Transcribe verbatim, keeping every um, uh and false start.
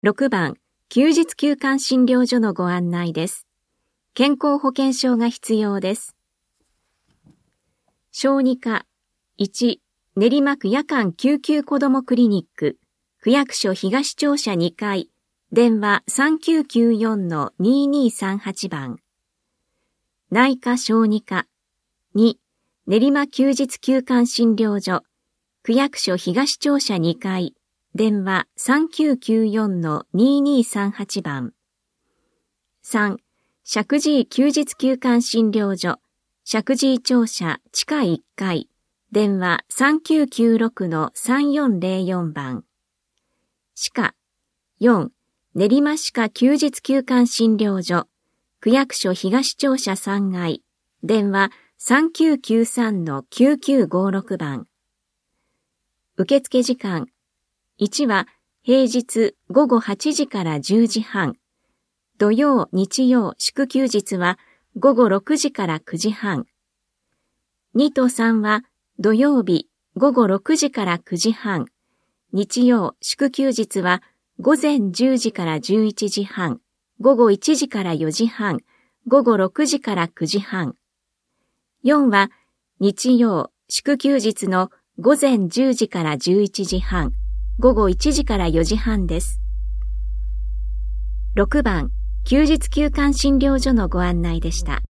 ろくばん、休日休館診療所のご案内です。健康保険証が必要です。小児科、いち、練馬区夜間救急子どもクリニック、区役所東庁舎にかい、電話 さんきゅうきゅうよんのににさんはち 番。内科小児科、に、練馬休日休館診療所、区役所東庁舎にかい、電話 さんきゅうきゅうよんのににさんはち 番。さん、石神井休日休館診療所、石神井庁舎地下いっかい、電話 さんきゅうきゅうろくのさんよんぜろよん 番。歯科、よん、練馬歯科休日休館診療所、区役所東庁舎さんがい、電話 さんきゅうきゅうさんのきゅうきゅうごろく 番。受付時間、いちは平日ごごはちじからじゅうじはん、土曜、日曜、祝休日はごごろくじからくじはん。にとさんは土曜日ごごろくじからくじはん、日曜、祝休日はごぜんじゅうじからじゅういちじはん、ごごいちじからよじはん、ごごろくじからくじはん。よんは日曜、祝休日のごぜんじゅうじからじゅういちじはん、ごごいちじからよじはんです。ろくばん、休日休館診療所のご案内でした。